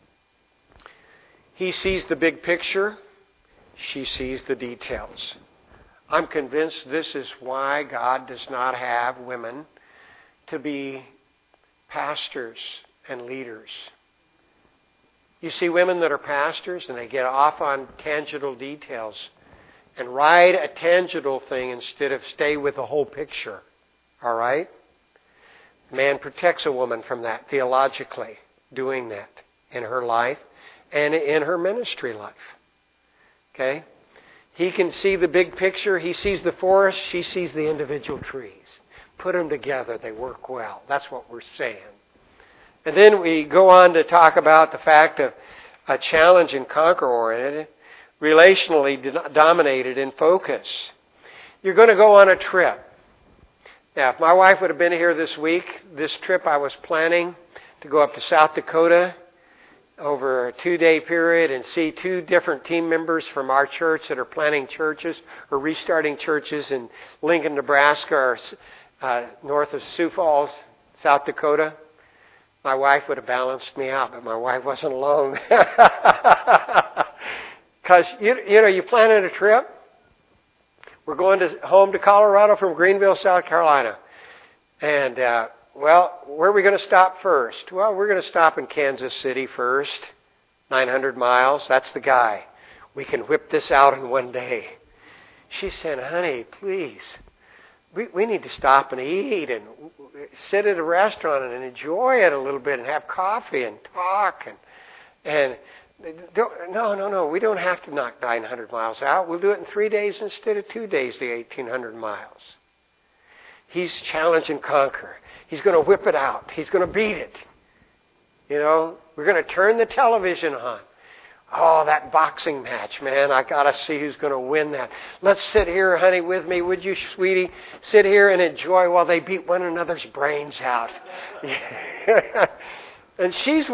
He sees the big picture. She sees the details. I'm convinced this is why God does not have women to be pastors and leaders. You see women that are pastors and they get off on tangible details and ride a tangible thing instead of stay with the whole picture. All right? Man protects a woman from that theologically, doing that in her life and in her ministry life. Okay? He can see the big picture. He sees the forest. She sees the individual trees. Put them together. They work well. That's what we're saying. And then we go on to talk about the fact of a challenge and conquer oriented, relationally dominated in focus. You're going to go on a trip. Now, if my wife would have been here this week, this trip I was planning to go up to South Dakota over a 2-day period and see 2 different team members from our church that are planting churches or restarting churches in Lincoln, Nebraska, or north of Sioux Falls, South Dakota. My wife would have balanced me out, but my wife wasn't alone. Because, you planning a trip. We're going home to Colorado from Greenville, South Carolina. And, where are we going to stop first? Well, we're going to stop in Kansas City first. 900 miles. That's the guy. We can whip this out in one day. She said, honey, please. We need to stop and eat and sit at a restaurant and enjoy it a little bit and have coffee and talk. And no, we don't have to knock 900 miles out. We'll do it in 3 days instead of 2 days, the 1,800 miles. He's challenge and conquer. He's going to whip it out. He's going to beat it. We're going to turn the television on. Oh, that boxing match, man. I got to see who's going to win that. Let's sit here, honey, with me. Would you, sweetie? Sit here and enjoy while they beat one another's brains out. And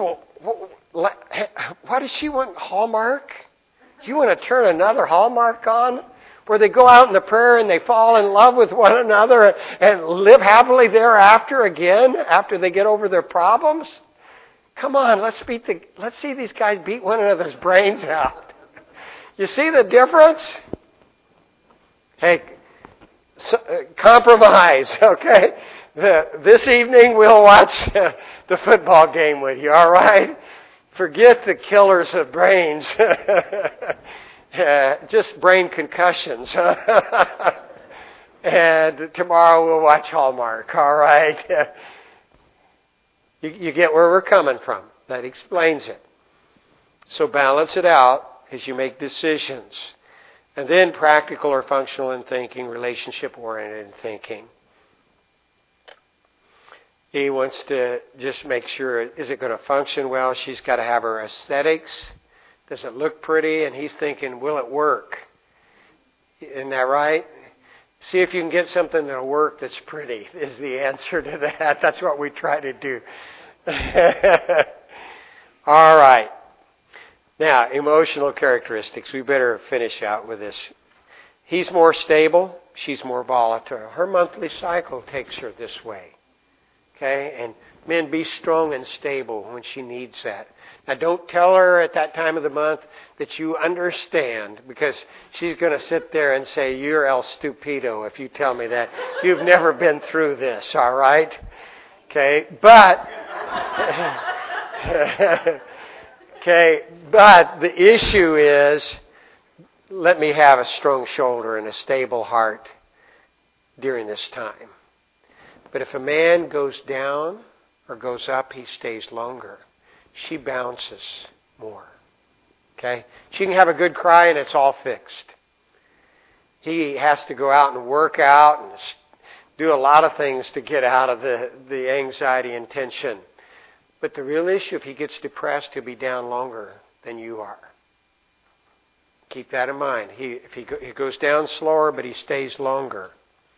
what does she want? Hallmark? Do you want to turn another Hallmark on? Where they go out in the prayer and they fall in love with one another and live happily thereafter again after they get over their problems? Come on, let's see these guys beat one another's brains out. You see the difference? Hey, compromise, okay? This evening we'll watch the football game with you, all right? Forget the killers of brains. Just brain concussions. And tomorrow we'll watch Hallmark, all right? You get where we're coming from. That explains it. So balance it out as you make decisions. And then practical or functional in thinking, relationship-oriented in thinking. He wants to just make sure, is it going to function well? She's got to have her aesthetics. Does it look pretty? And he's thinking, will it work? Isn't that right? See if you can get something that'll work that's pretty is the answer to that. That's what we try to do. All right. Now, emotional characteristics. We better finish out with this. He's more stable. She's more volatile. Her monthly cycle takes her this way. Okay? And men, be strong and stable when she needs that. Now, don't tell her at that time of the month that you understand, because she's going to sit there and say, you're El Stupido if you tell me that. You've never been through this, all right? Okay? But, Okay, but the issue is, let me have a strong shoulder and a stable heart during this time. But if a man goes down or goes up, he stays longer. She bounces more. Okay? She can have a good cry and it's all fixed. He has to go out and work out and do a lot of things to get out of the anxiety and tension. But the real issue, if he gets depressed, he'll be down longer than you are. Keep that in mind. He goes down slower, but he stays longer.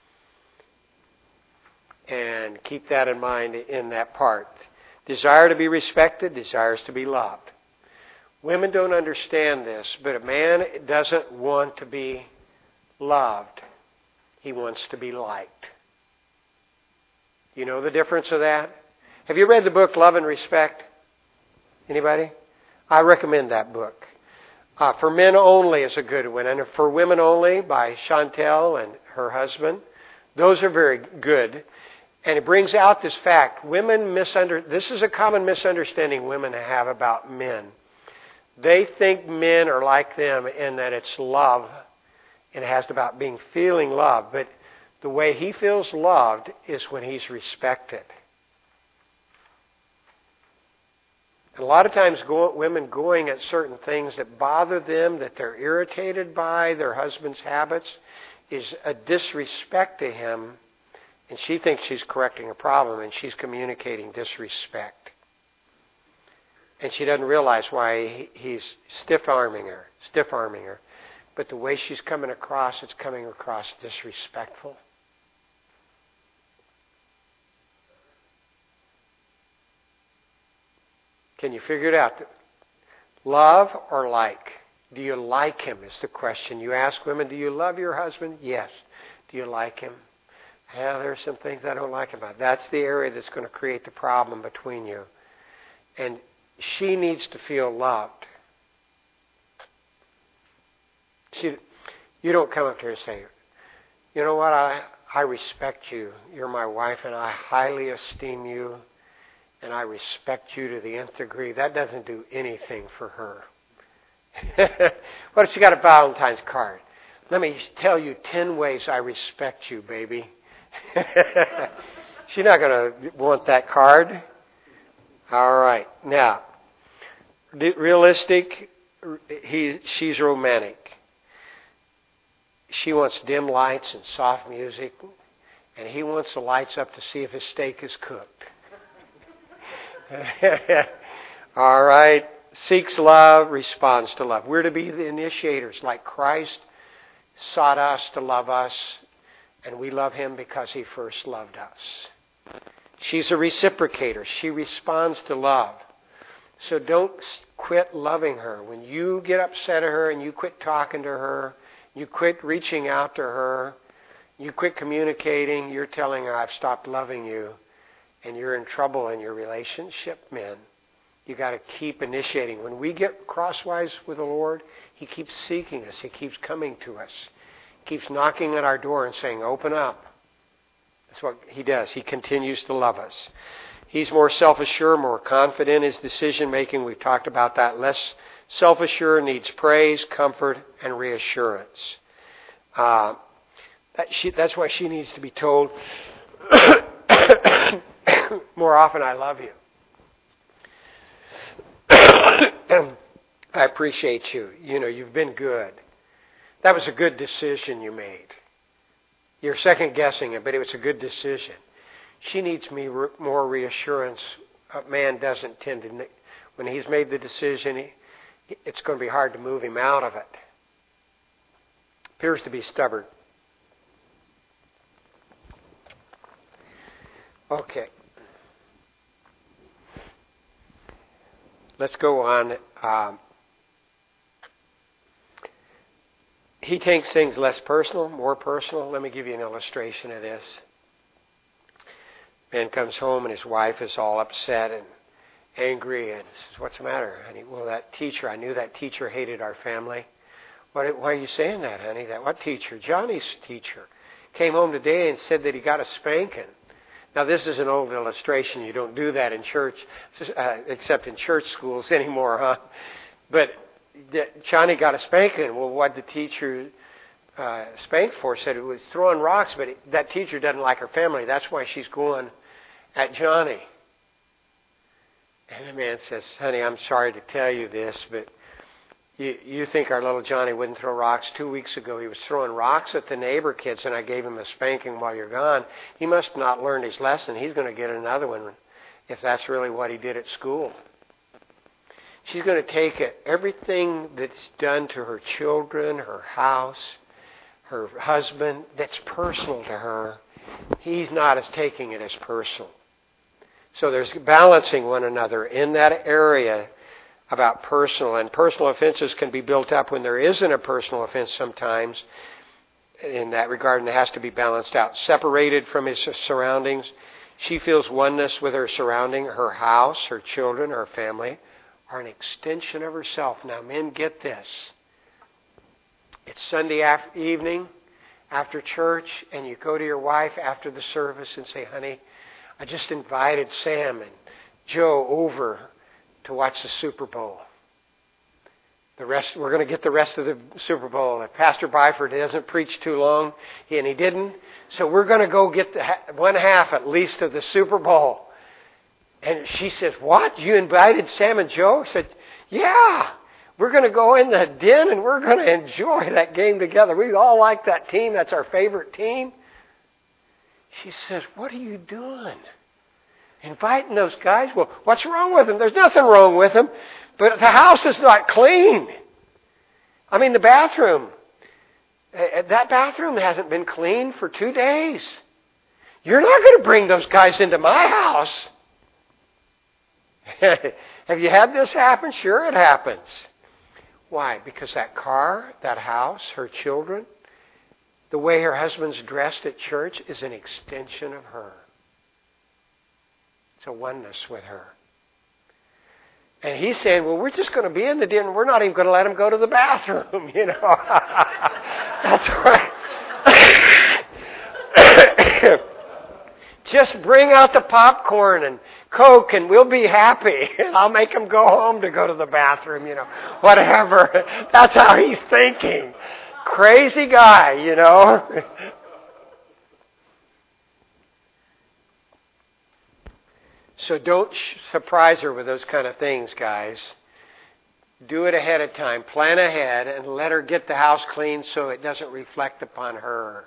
And keep that in mind in that part. Desire to be respected, desires to be loved. Women don't understand this, but a man doesn't want to be loved. He wants to be liked. You know the difference of that? Have you read the book Love and Respect? Anybody? I recommend that book. For Men Only is a good one. And For Women Only by Chantel and her husband. Those are very good. And it brings out this fact. This is a common misunderstanding women have about men. They think men are like them in that it's love. And it has about being feeling loved. But the way he feels loved is when he's respected. And a lot of times women going at certain things that bother them, that they're irritated by, their husband's habits, is a disrespect to him. And she thinks she's correcting a problem, and she's communicating disrespect. And she doesn't realize why he's stiff-arming her. But the way she's coming across, it's coming across disrespectful. Can you figure it out? Love or like? Do you like him is the question. You ask women, do you love your husband? Yes. Do you like him? Yeah, there's some things I don't like about it. That's the area that's going to create the problem between you. And she needs to feel loved. You don't come up to her and say, you know what, I respect you. You're my wife and I highly esteem you. And I respect you to the nth degree. That doesn't do anything for her. What if she got a Valentine's card? Let me tell you 10 ways I respect you, baby. She's not going to want that card. All right. Now, realistic, she's romantic. She wants dim lights and soft music. And he wants the lights up to see if his steak is cooked. All right. Seeks love, responds to love. We're to be the initiators like Christ sought us to love us, and we love him because he first loved us. She's a reciprocator. She responds to love. So don't quit loving her. When you get upset at her and you quit talking to her, you quit reaching out to her, you quit communicating, you're telling her, I've stopped loving you. And you're in trouble in your relationship, men. You got to keep initiating. When we get crosswise with the Lord, he keeps seeking us. He keeps coming to us. He keeps knocking at our door and saying, open up. That's what he does. He continues to love us. He's more self-assured, more confident in his decision-making. We've talked about that. Less self-assured, needs praise, comfort, and reassurance. That's why she needs to be told more often, I love you. I appreciate you. You know, you've been good. That was a good decision you made. You're second guessing it, but it was a good decision. She needs more reassurance. A man doesn't tend to, when he's made the decision, it's going to be hard to move him out of it. Appears to be stubborn. Okay. Let's go on. He takes things less personal, more personal. Let me give you an illustration of this. Man comes home and his wife is all upset and angry and says, what's the matter, honey? Well, that teacher, I knew that teacher hated our family. Why are you saying that, honey? What teacher? Johnny's teacher. Came home today and said that he got a spanking. Now, this is an old illustration. You don't do that in church, except in church schools anymore, huh? But Johnny got a spanking. Well, what the teacher spanked for said it was throwing rocks, but that teacher doesn't like her family. That's why she's going at Johnny. And the man says, honey, I'm sorry to tell you this, but you think our little Johnny wouldn't throw rocks? 2 weeks ago, he was throwing rocks at the neighbor kids, and I gave him a spanking while you're gone. He must not learn his lesson. He's going to get another one if that's really what he did at school. She's going to take everything that's done to her children, her house, her husband, that's personal to her. He's not as taking it as personal. So there's balancing one another in that area about personal. And personal offenses can be built up when there isn't a personal offense sometimes in that regard, and it has to be balanced out. Separated from his surroundings, she feels oneness with her surrounding. Her house, her children, her family are an extension of herself. Now, men, get this. It's Sunday evening after church, and you go to your wife after the service and say, honey, I just invited Sam and Joe over to watch the Super Bowl. We're going to get the rest of the Super Bowl. If Pastor Byford doesn't preach too long, and he didn't, so we're going to go get one half at least of the Super Bowl. And she says, what? You invited Sam and Joe? I said, yeah. We're going to go in the den and we're going to enjoy that game together. We all like that team. That's our favorite team. She says, what are you doing? Inviting those guys? Well, what's wrong with them? There's nothing wrong with them. But the house is not clean. I mean, the bathroom. That bathroom hasn't been cleaned for 2 days. You're not going to bring those guys into my house. Have you had this happen? Sure, it happens. Why? Because that car, that house, her children, the way her husband's dressed at church is an extension of her. It's a oneness with her. And he's saying, well, we're just going to be in the den. We're not even going to let him go to the bathroom, you know. That's right. Just bring out the popcorn and Coke and we'll be happy. And I'll make him go home to go to the bathroom, you know. Whatever. That's how he's thinking. Crazy guy, you know. So don't surprise her with those kind of things, guys. Do it ahead of time. Plan ahead and let her get the house clean so it doesn't reflect upon her.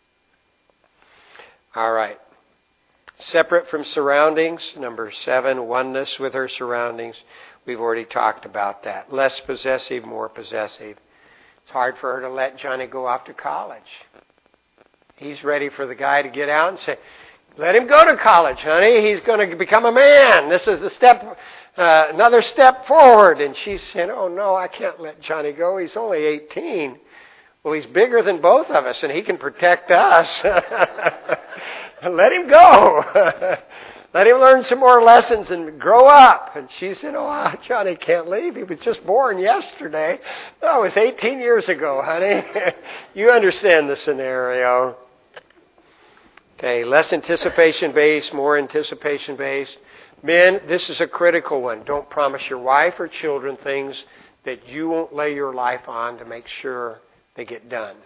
All right. Separate from surroundings. Number 7, oneness with her surroundings. We've already talked about that. Less possessive, more possessive. It's hard for her to let Johnny go off to college. He's ready for the guy to get out and say, let him go to college, honey. He's going to become a man. This is the step, another step forward. And she's saying, oh, no, I can't let Johnny go. He's only 18. Well, he's bigger than both of us, and he can protect us. Let him go. Let him learn some more lessons and grow up. And she said, oh, Johnny can't leave. He was just born yesterday. No, it was 18 years ago, honey. You understand the scenario. Okay, less anticipation-based, more anticipation-based. Men, this is a critical one. Don't promise your wife or children things that you won't lay your life on to make sure they get done.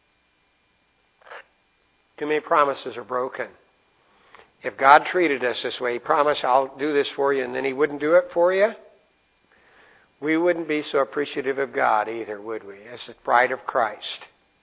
Too many promises are broken. If God treated us this way, He promised, I'll do this for you, and then He wouldn't do it for you, we wouldn't be so appreciative of God either, would we, as the bride of Christ?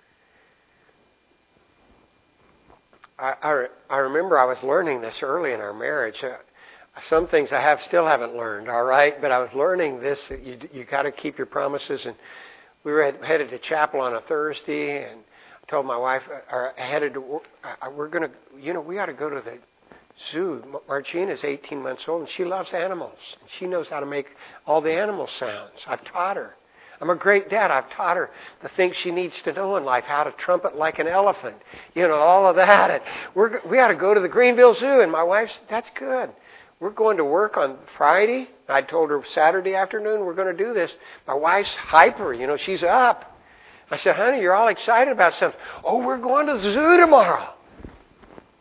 I remember I was learning this early in our marriage. Some things I still haven't learned, all right? But I was learning this, that you got to keep your promises. And we were headed to chapel on a Thursday, and I told my wife, we're going to, we ought to go to the zoo. Margina's 18 months old, and she loves animals. She knows how to make all the animal sounds. I've taught her. I'm a great dad. I've taught her the things she needs to know in life, how to trumpet like an elephant, all of that. And we ought to go to the Greenville Zoo. And my wife said, that's good. We're going to work on Friday. I told her Saturday afternoon we're going to do this. My wife's hyper, she's up. I said, honey, you're all excited about something. Oh, we're going to the zoo tomorrow.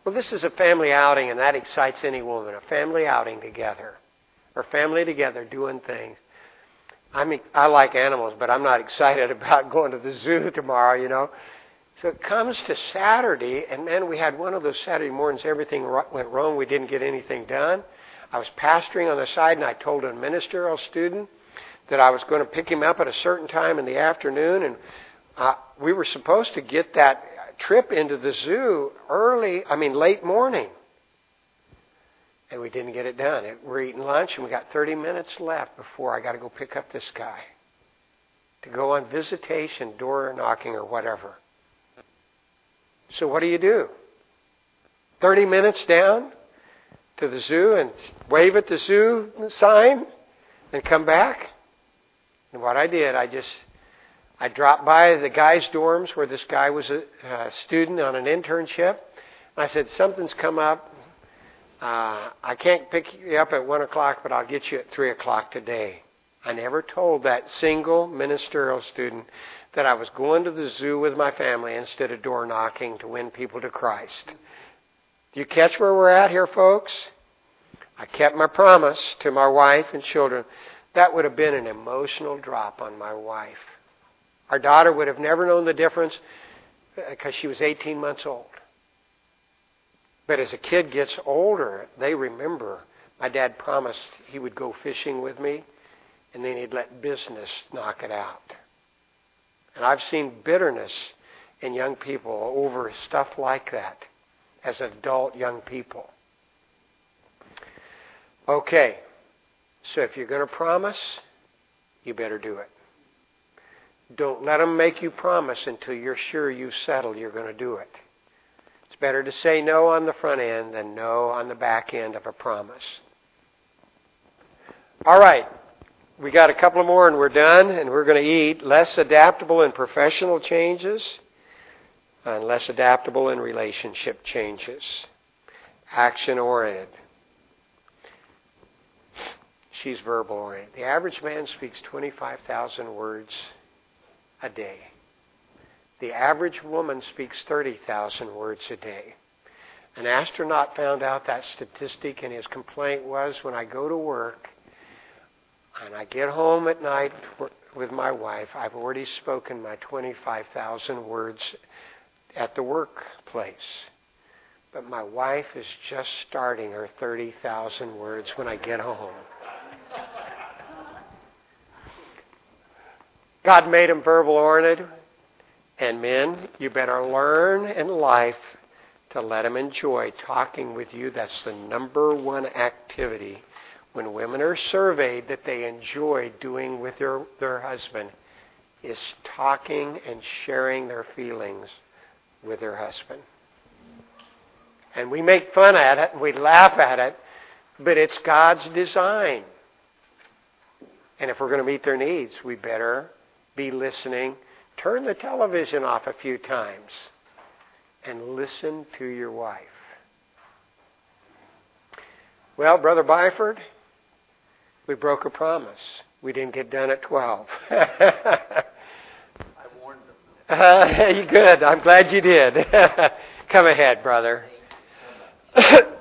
Well, this is a family outing, and that excites any woman. A family outing together. Or family together doing things. I mean, I like animals, but I'm not excited about going to the zoo tomorrow. So it comes to Saturday, and man, we had one of those Saturday mornings, everything went wrong. We didn't get anything done. I was pastoring on the side, and I told a ministerial student that I was going to pick him up at a certain time in the afternoon, and we were supposed to get that trip into the zoo late morning. And we didn't get it done. We're eating lunch, and we got 30 minutes left before I got to go pick up this guy to go on visitation, door knocking, or whatever. So what do? 30 minutes down to the zoo and wave at the zoo sign and come back? And what I did, I dropped by the guy's dorms where this guy was a student on an internship. And I said, something's come up. I can't pick you up at 1 o'clock, but I'll get you at 3 o'clock today. I never told that single ministerial student that I was going to the zoo with my family instead of door knocking to win people to Christ. Do you catch where we're at here, folks? I kept my promise to my wife and children. That would have been an emotional drop on my wife. Our daughter would have never known the difference because she was 18 months old. But as a kid gets older, they remember my dad promised he would go fishing with me, and then he'd let business knock it out. And I've seen bitterness in young people over stuff like that as adult young people. Okay, so if you're going to promise, you better do it. Don't let them make you promise until you're sure you've settled you're going to do it. It's better to say no on the front end than no on the back end of a promise. All right. We got a couple more and we're done, and we're going to eat. Less adaptable in professional changes and less adaptable in relationship changes. Action-oriented. She's verbal-oriented. The average man speaks 25,000 words a day. The average woman speaks 30,000 words a day. An astronaut found out that statistic, and his complaint was, when I go to work and I get home at night with my wife, I've already spoken my 25,000 words at the workplace. But my wife is just starting her 30,000 words when I get home. God made them verbal-oriented. And men, you better learn in life to let them enjoy talking with you. That's the number one activity when women are surveyed that they enjoy doing with their husband is talking and sharing their feelings with their husband. And we make fun at it and we laugh at it, but it's God's design. And if we're going to meet their needs, we better be listening. Turn the television off a few times and listen to your wife. Well, Brother Byford, we broke a promise. We didn't get done at 12. I warned them. Good. I'm glad you did. Come ahead, brother. Thank you so much.